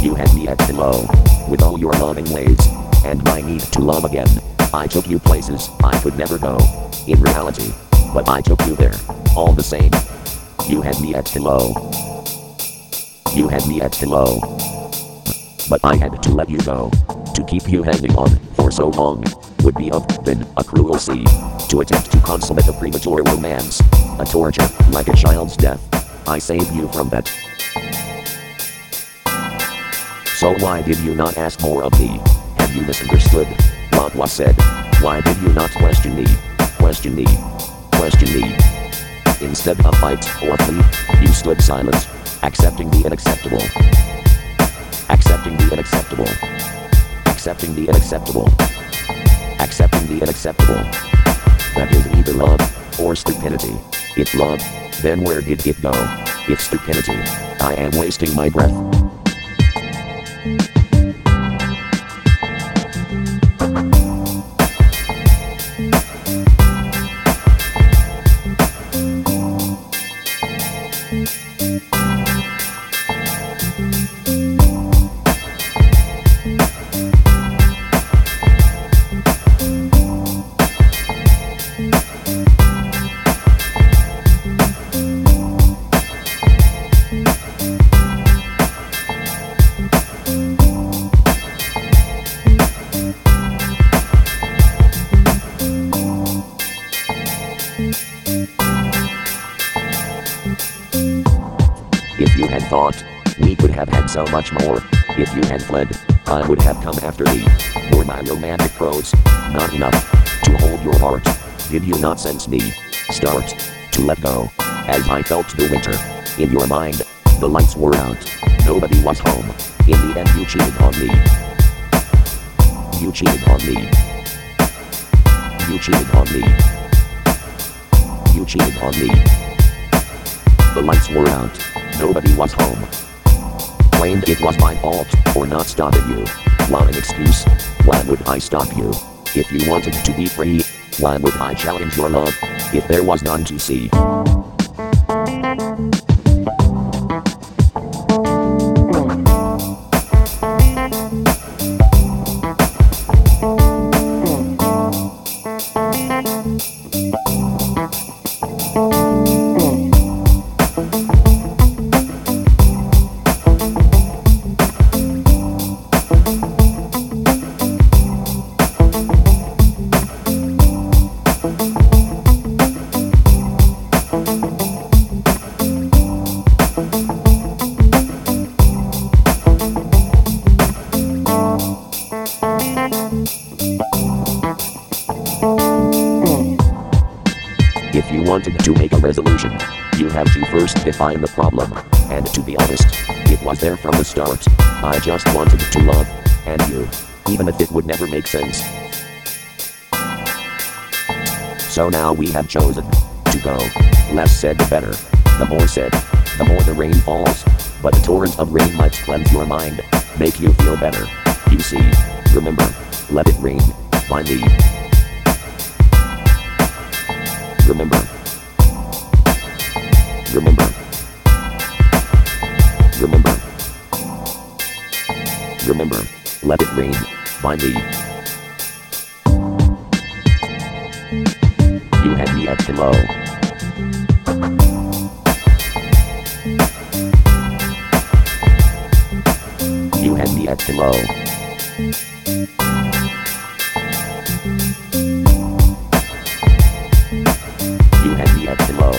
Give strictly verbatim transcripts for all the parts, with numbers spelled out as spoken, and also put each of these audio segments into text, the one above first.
You had me at hello. With all your loving ways, and my need to love again. I took you places I could never go, in reality. But I took you there, all the same. You had me at hello. You had me at hello. But I had to let you go. To keep you hanging on for so long would be have been a cruel sea. To attempt to consummate a premature romance, a torture like a child's death. I saved you from that. So why did you not ask more of me? Have you misunderstood what was said? Why did you not question me? Question me. Question me. Instead of fight or flee, you stood silent, accepting the unacceptable. Accepting the unacceptable. Accepting the unacceptable. Accepting the unacceptable. That is either love or stupidity. If love, then where did it go? If stupidity, I am wasting my breath. If you had thought, we could have had so much more. If you had fled, I would have come after thee. Were my romantic prose not enough to hold your heart? Did you not sense me start to let go? As I felt the winter in your mind, the lights were out, nobody was home. In the end you cheated on me. You cheated on me. You cheated on me. You cheated on me. The lights were out. Nobody was home. Claimed it was my fault for not stopping you. What an excuse. Why would I stop you? If you wanted to be free, why would I challenge your love if there was none to see? If you wanted to make a resolution, you have to first define the problem. And to be honest, it was there from the start. I just wanted to love, and you, even if it would never make sense. So now we have chosen to go. Less said the better. The more said, the more the rain falls. But a torrent of rain might cleanse your mind, make you feel better. You see, remember, let it rain, by me. Remember. Remember. Remember. Remember, let it rain, by me. You had me at hello. You had me at hello. You had me at hello.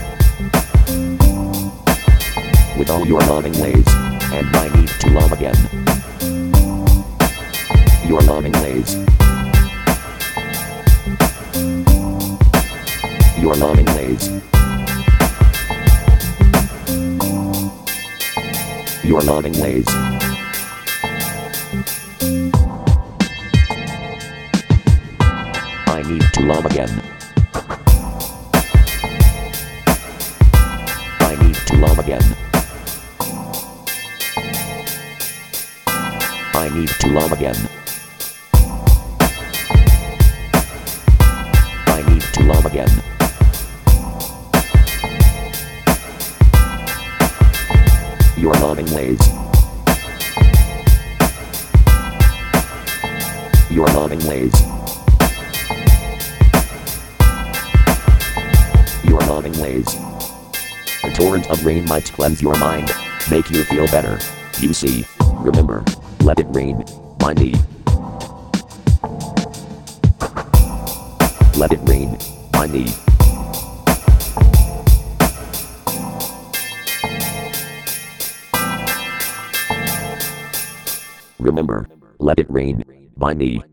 With all your loving ways, and my need to love again. Your loving ways. Your loving ways. Your loving ways. I need to love again. I need to love again. I need to love again. I need to love again. Your loving ways. your loving ways. Your loving ways. A torrent of rain might cleanse your mind, make you feel better. You see, remember, let it rain, by me. Let it rain, by me. Remember, let it rain, by me.